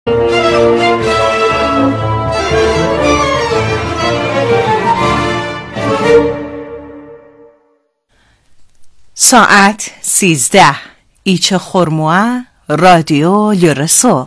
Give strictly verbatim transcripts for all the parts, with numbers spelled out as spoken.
ساعت سیزده. ایچه خورموه رادیو لرسو.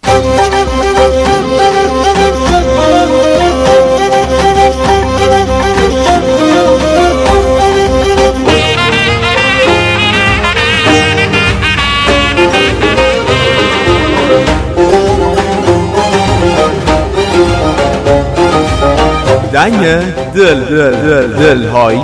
دنگ دل دل دل دل هایی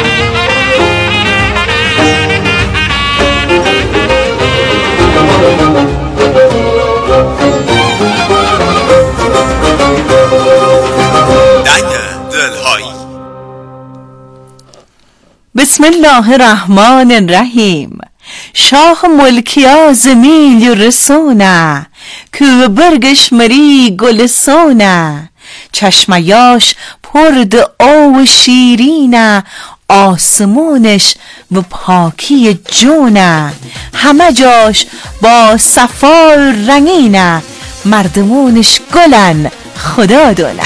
بسم الله الرحمن الرحیم. شاه ملکیا زمیل رسونه، که برگش مری گلسونه، چشمایاش پرد آو شیرینه، آسمونش و پاکی جونه، همه جاش با صفا رنگینه، مردمونش گلن خدا دونه.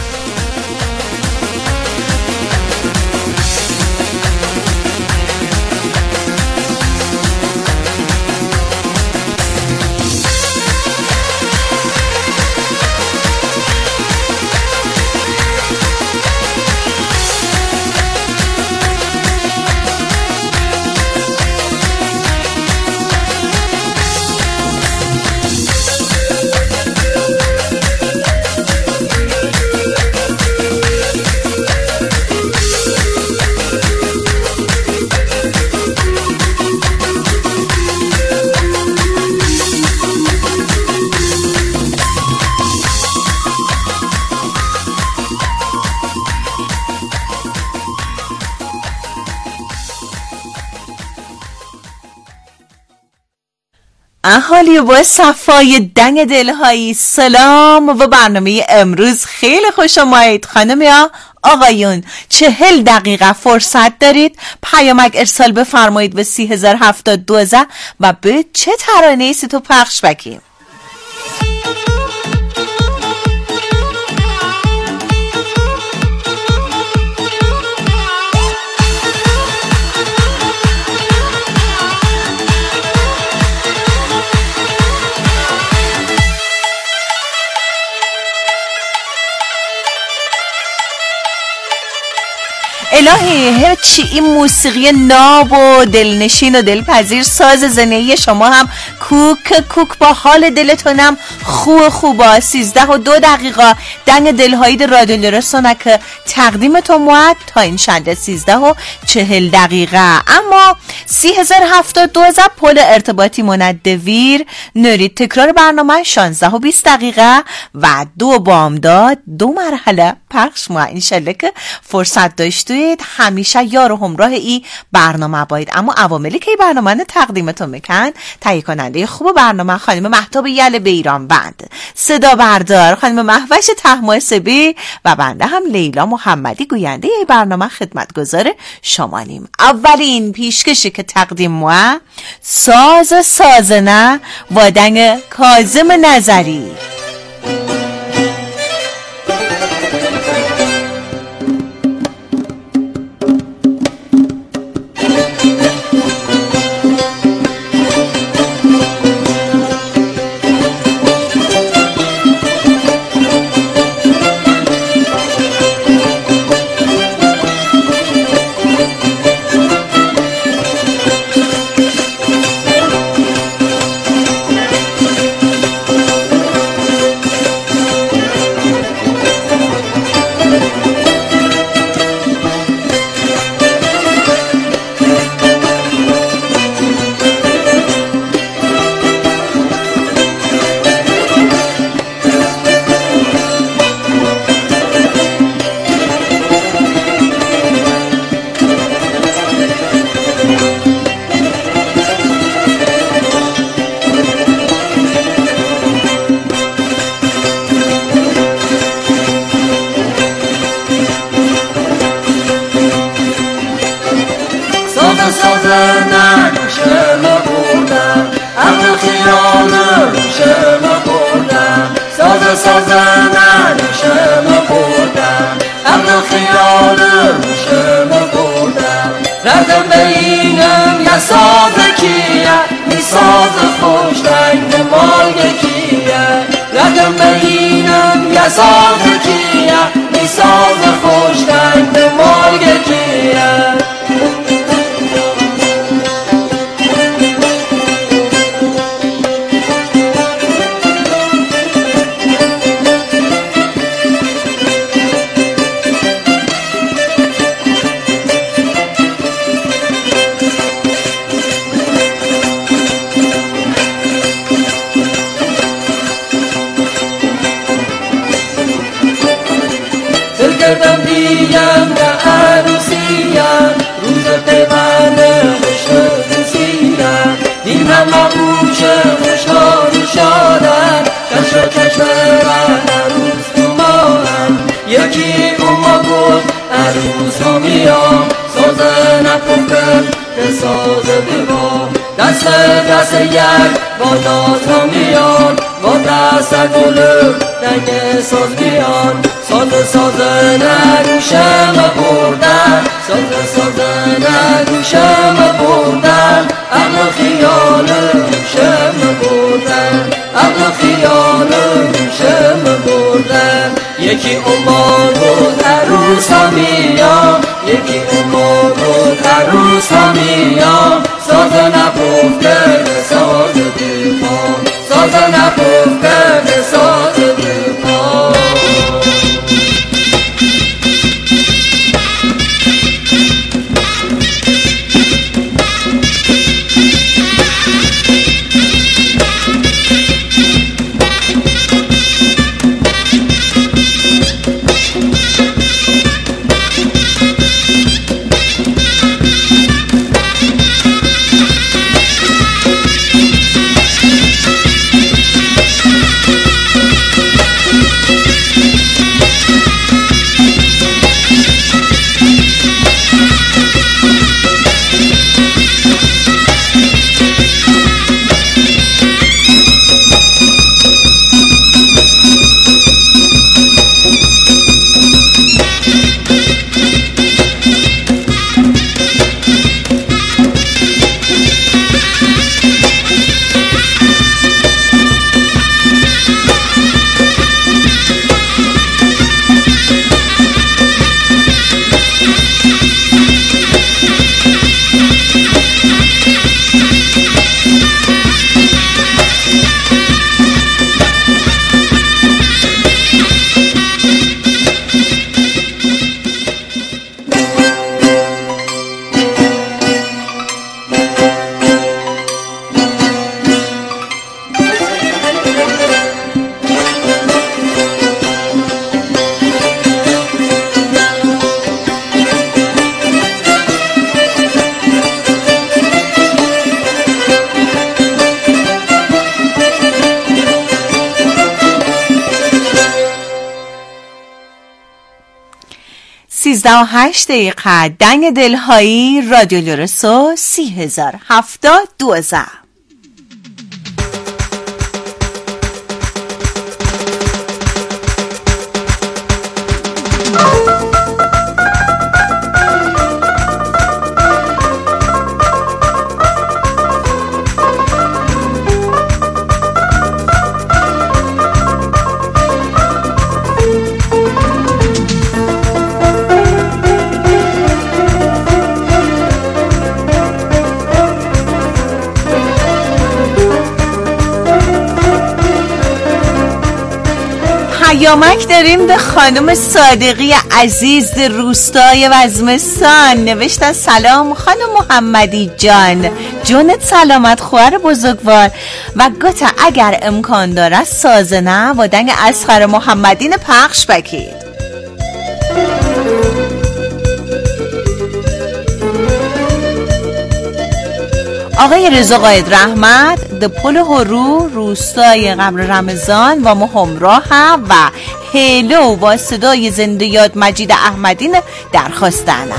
اهالی با صفای دنگ دلهایی، سلام و برنامه امروز خیلی خوش آمدید. خانم آقایون، چهل دقیقه فرصت دارید پیامک ارسال بفرمایید به سی هزار هفتاد دوازده و به چه ترانه‌ای سی تو پخش بکیم. الهی هرچی این موسیقی ناب و دلنشین و دلپذیر، ساز زنهی شما هم کوک کوک با حال دلتونم خوب خوبا. سیزده و دو دقیقه دنگ دلهایی رادیو لرسو که تقدیمتون موعد تا این شنده سیزده و چهل دقیقه. اما سی هزار هفتاد دوازده پل ارتباطی مندویر نورید. تکرار برنامه شانزده و بیست دقیقه و دو بامداد دو مرحله پخش موعد. انشالله که فرصت داشتید همیشه یار و همراه ای برنامه باید. اما عواملی که ای برنامه رو تقدیمتون میکن، تهیه کننده خوب برنامه خانم مهتاب یل بیران بند، صدا بردار خانم مهوش طهماسبی و بنده هم لیلا محمدی گوینده ای برنامه خدمتگزار شمانیم. اولین پیشکشی که تقدیم موه ساز سازنه و دنگ کاظم نظری. یه ساز کیه می ساز خوش رنگ مال کیه رقم بگینم یه ساز کیه می ساز خوش رنگ مال کیه کردم دیم نه عروسیم روز پیوند عشق دوستیم دیم هم مبوشه خوشحال و شادن کش و کشورن عروس تو ماهن یکی اما گفت عروس ها میام سازه نپکن به ساز بیرام دست دست یک با ناز ها میان با دست گلو رنگ ساز بیان ساز ساز نگوشم بردن ساز ساز نگوشم بردن عقل خیال شم بردن عقل خیال شم بردن یکی عمر بود عروس ها میام یکی عمر بود عروس ها میام ساز نپخته ساز دیپان ساز نپخته ساز دیپان سیزده و هشت دقیقه دنگ دلهایی رادیو لورسو سی هزار هفتاد دوزه. پیامک داریم به خانم صادقی عزیز روستای وزمستان. نوشتن سلام خانم محمدی جان، جونت سلامت خواهر بزرگوار و گوتا اگر امکان داره سازنه و دنگ اصغر محمدین پخش بکید. آقای رضا قائد رحمت دپل هرو روستای قبر رمضان و ما همراه هم و هلو با صدای زنده یاد مجید احمدین درخواستنم.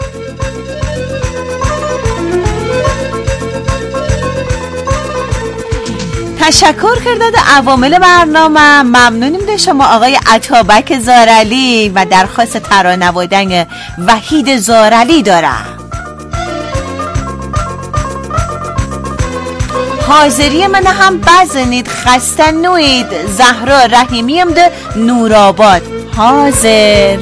تشکر کرده عوامل برنامه. ممنونیم به شما آقای عطابک زارعلی و درخواست ترانه و دنگ وحید زارعلی دارم. حاضری من هم بزنید خسته نوید. زهرا رحیمیم ده نورآباد حاضر.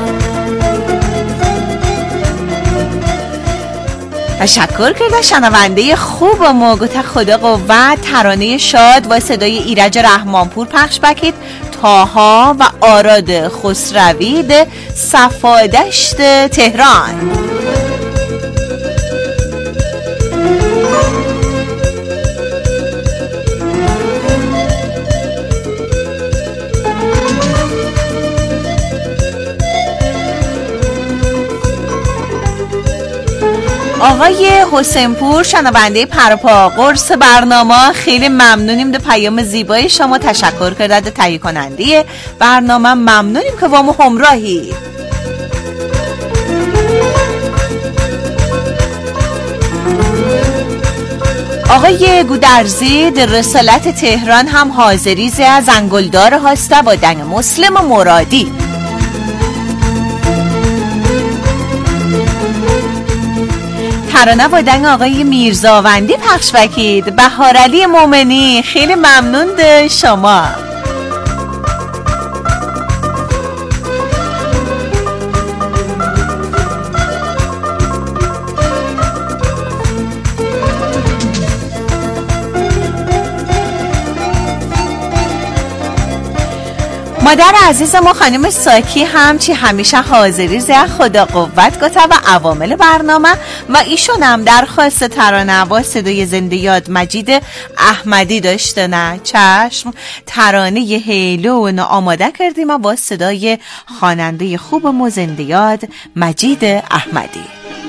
تشکر کرده شنونده خوب ما گوته خدا قوت. ترانه شاد و صدای ایرج رحمانپور پخش بکید. تاها و آراد خسروی ده صفادشت تهران. آقای حسینپور شنونده پرپا قرص برنامه، خیلی ممنونیم ده پیام زیبای شما. تشکر کرده ده تهیه کننده برنامه. ممنونیم که با ما همراهی. آقای گودرزی در رسالت تهران هم حاضری زی زنگلدار هاسته با دنگ مسلم مرادی. ترانه با دنگ آقای میرزاوندی پخش بکید. بهارعلی مومنی خیلی ممنون ده شما. مادر عزیز ما خانم ساکی هم چی همیشه حاضری زی خدا قوت گوته و عوامل برنامه و ایشون هم درخواست ترانه با صدای زنده یاد مجید احمدی داشته. نه چشم، ترانه ی هیلو و آماده کردیم و با صدای خواننده خوب ما زنده یاد مجید احمدی.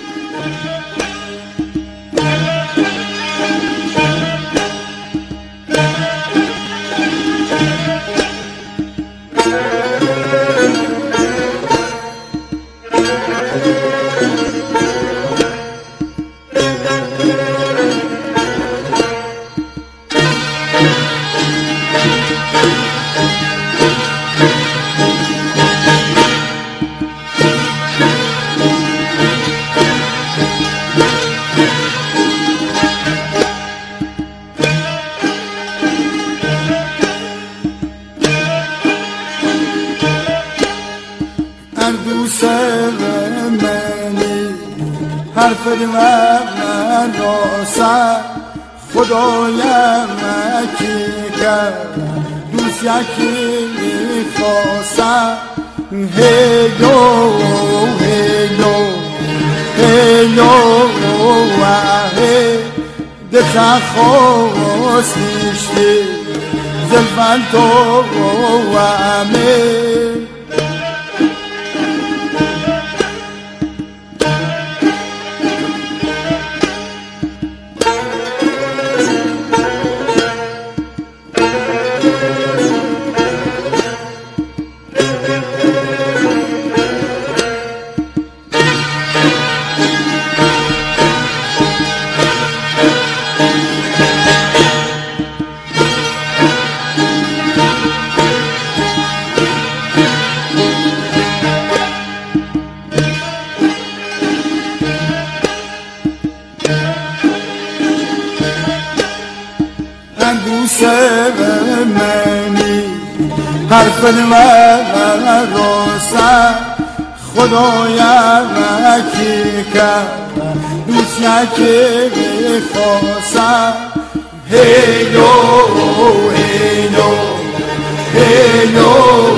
حرف من راسه خدایم کی کرد دوست یکی میخواسته. هیلو هیلو هیلو وحی دتا خواست نیشتی زلفن تو و امیر. حرف من روسه خدایم کی کرد دوست یکی میخواسته. هیلو هیلو هیلو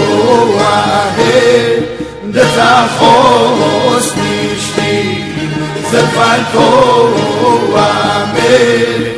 وحی دتا خواست نیشتی زلفن تو و امیر.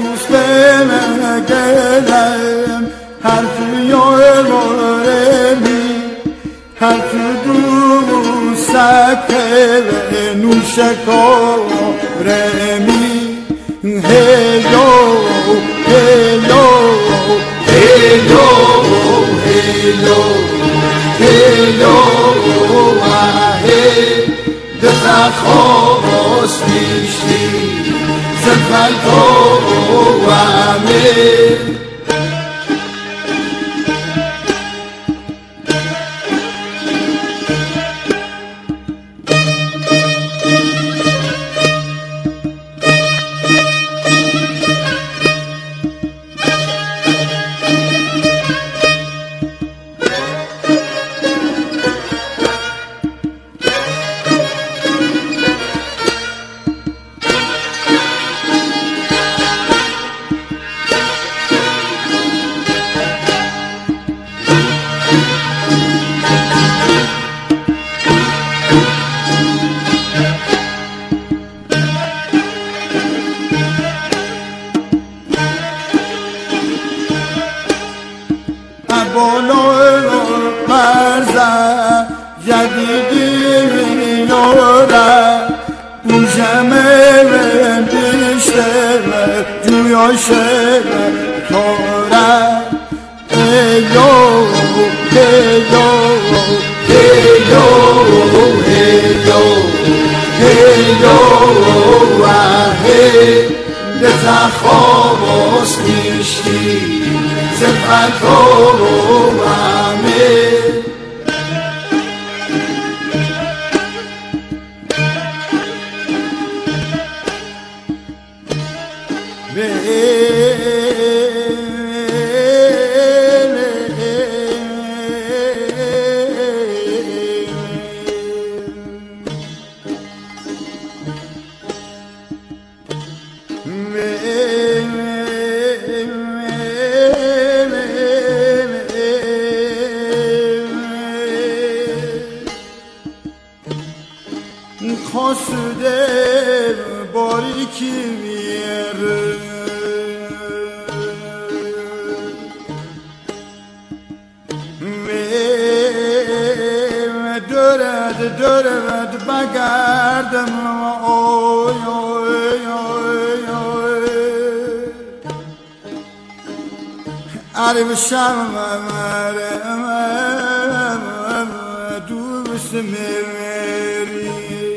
حرفی و سکه نوشکارمی هیلو هیلو هیلو هیلو هیلو هی دفع خواست میشتی زفل تو همه عرب شام دوست میری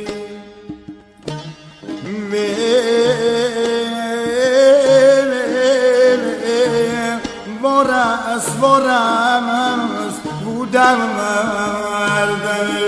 وارس وارس بودم مردم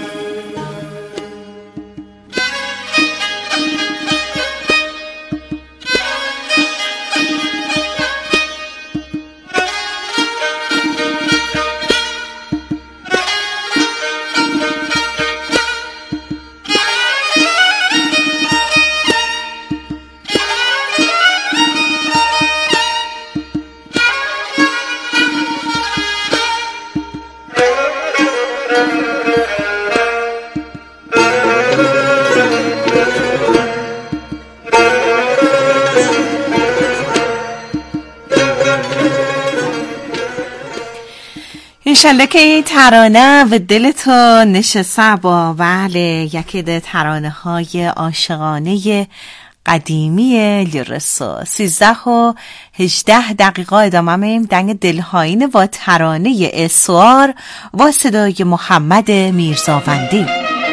انشالله که این ترانه و دلتو نشسته با بله یکی ده ترانه های عاشقانه قدیمی لیرسو. سیزده و هجده دقیقه ادامه میم دنگ دلهاین و ترانه اسوار و صدای محمد میرزاوندی.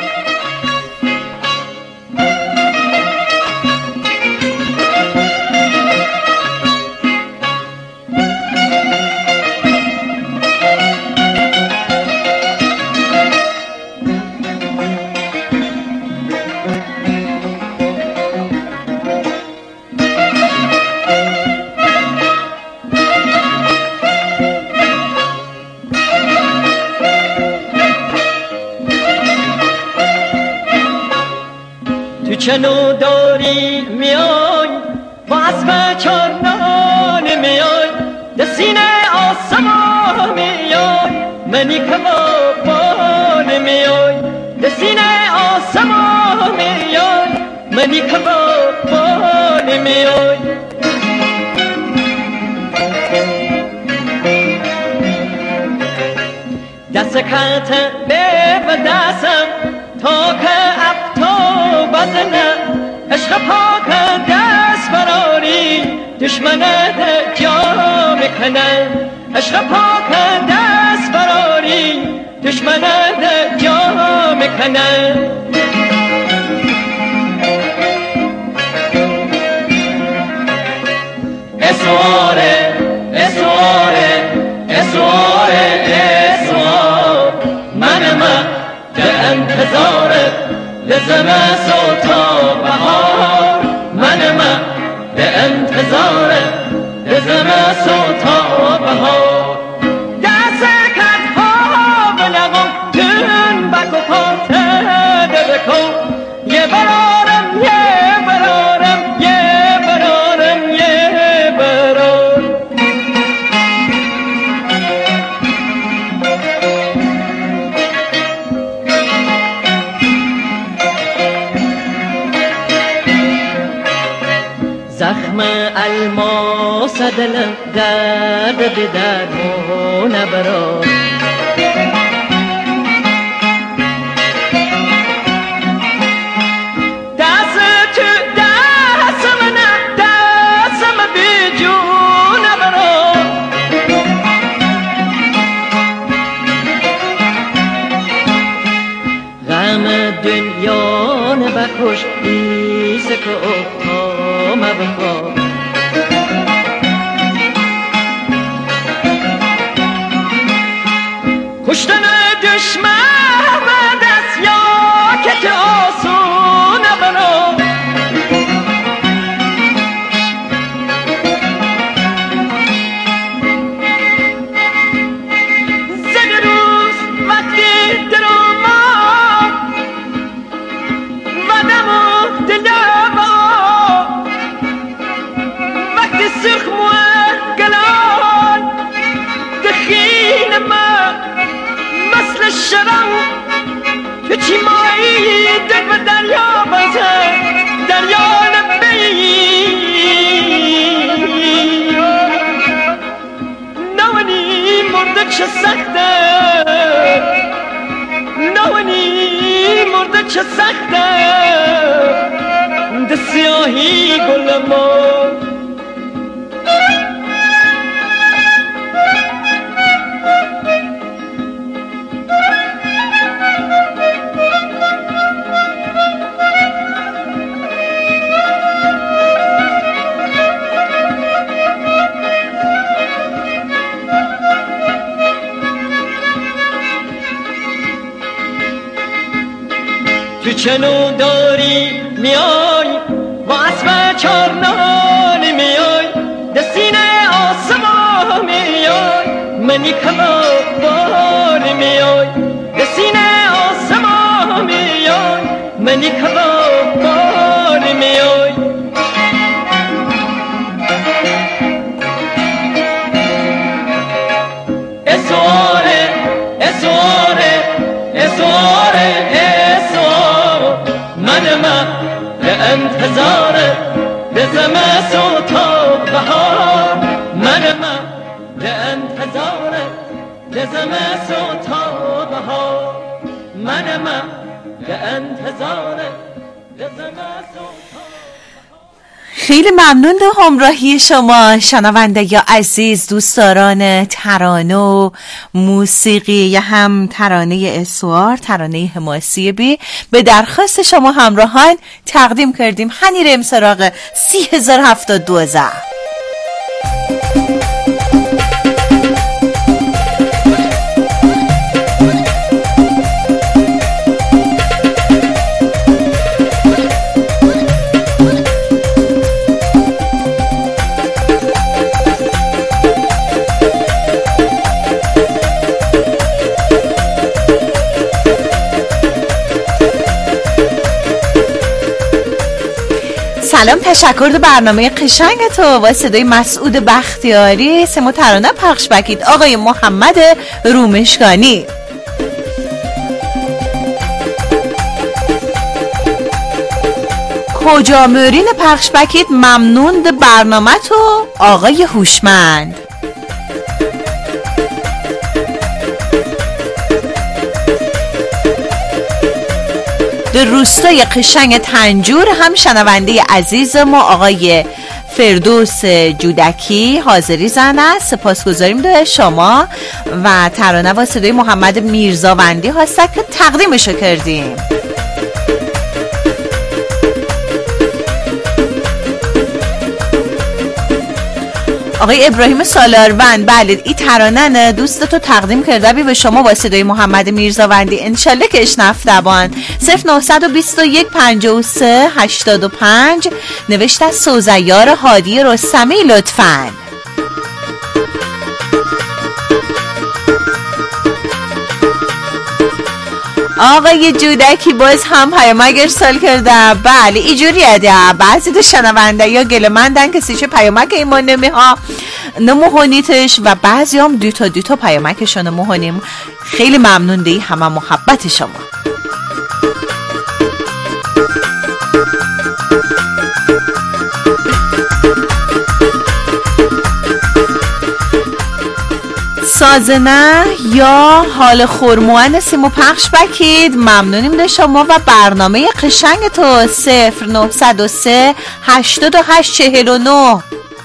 چنو داری میای و اسب چارنان میای دسینه آسمان میای منی کبابان میای دسینه آسمان میای منی کبابان میای دست کت به دستم دشمنت جا میکنن عشق پاک دست فراری دشمنت جا میکنن اسواره اسواره اسواره اسوار من من به انتظارت لزم سوتا بهار من من به انتظارت لزم سوتا بهار دست کت ها به لغم تون بک و پاته بکن یه برارم یه برارم یه برارم یه برارم زخم الماس دلم درد به درمون برا دست تو دست من دستم بی جون برا غم دنیا نبکش ایسه که افتام بخواه کشتن دشمن و دست یا که تو آسون برا زن روز وقتی درو ما و نمو دلما وقتی سخمو گلان دخین ما مثل شرم که چی مایی دل به دریا بزن دریا نبی نوانی مرده چه سخته نوانی مرده چه سخته ده سیاهی گل ما تو چنو داری میای با اسب چارنانی میای دستین آسمان میای منی کباب باری میای دستین آسمان میای منی کباب باری میای اسواره اسواره اسواره من من به انتظارت لزم سوتا بهار من من به انتظارت لزم سوتا بهار من من به انتظارت لزم سوتا. خیلی ممنون به همراهی شما شنونده یا عزیز، دوستداران ترانه و موسیقی یا هم ترانه اسوار، ترانه حماسی بی. به درخواست شما همراهان تقدیم کردیم هنیرم سراغ سی هزار هفتاد دوزه. سلام، تشکر به برنامه قشنگ تو با صدای مسعود بختیاری. سمو ترانه پخش بکید آقای محمد رومشگانی. کجا مورین پخش بکید ممنون به برنامه تو آقای هوشمند. در روستای قشنگ تنجور هم شنونده عزیز ما آقای فردوس جودکی حاضری زن است. سپاسگزاریم به شما. و ترانه با صدای محمد میرزاوندی هست که تقدیمشو کردیم. آقای ابراهیم سالاروند، بله این ترانه دوستتو تقدیم کرده بی به شما با صدای محمد میرزاوندی، انشالله که اشنفتبان. صفر نه دو یک پنجاه و سه هشتاد و پنج نوشت از سوزیار هادی رستمی. لطفاً آقای جودکی باز هم پیامک ارسال کرده. بله اینجوریه ده، بعضی دو شنونده یا گلمندن کسی چه پیامک ایمان نمیها نموهونیتش و بعضی هم دوتا دوتا پیامکشون نموهونیم. خیلی ممنون دی همه محبت شما. سازنه یا حال خورموان سیمو پخش بکید. ممنونیم ده شما و برنامه قشنگ تو. صفر نه صفر سه هشتاد و هشت چهل و نه.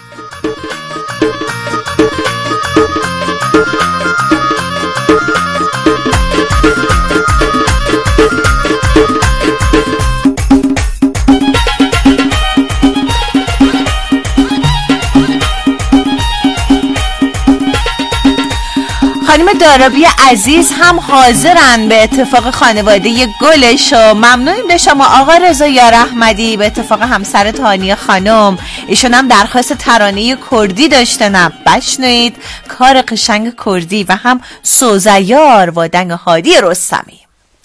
خانم دارابی عزیز هم حاضرن به اتفاق خانواده گلشو. ممنونیم به شما. آقا رضا یار احمدی به اتفاق همسر تانیه خانم، ایشون هم درخواست ترانه کردی داشتن، بشنوید کار قشنگ کردی و هم سوزیار و دنگ هادی رستمی.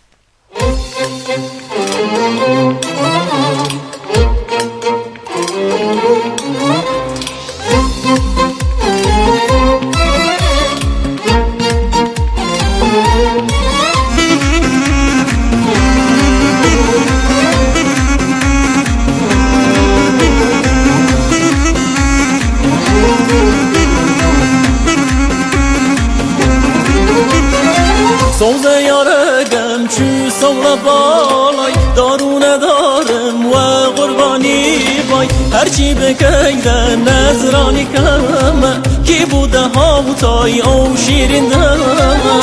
سوزه یارگم چی سولا بالای دارو ندارم و قربانی بای هرچی بکیده نظرانی کمه کی بوده هاوتای او شیرین دمه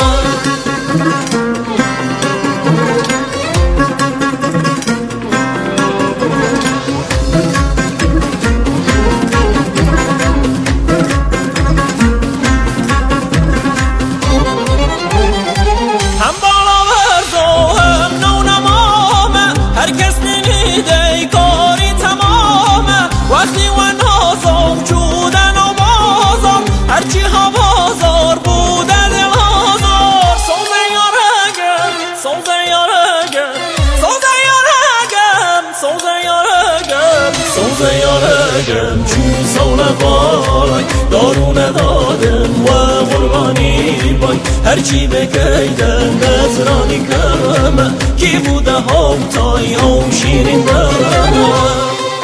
دارو ندادم و قربانی بای هرچی بکیدن نظرانی کمه کی بوده هاوتای او شیرین دمه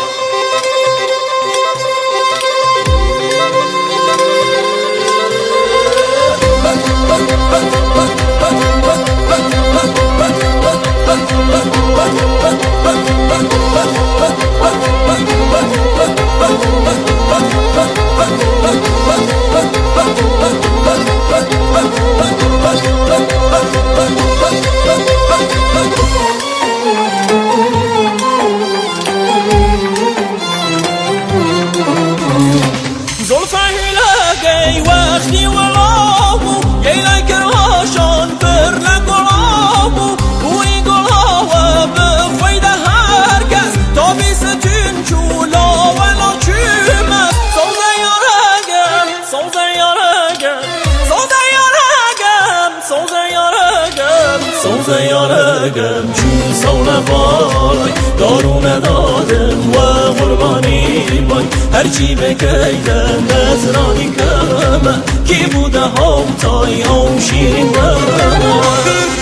یارگم چون سوله بالای دارو ندادم و قربانی بای هرچی بکیدن نظرانی کمه کی بوده هاوتای او شیرین دمه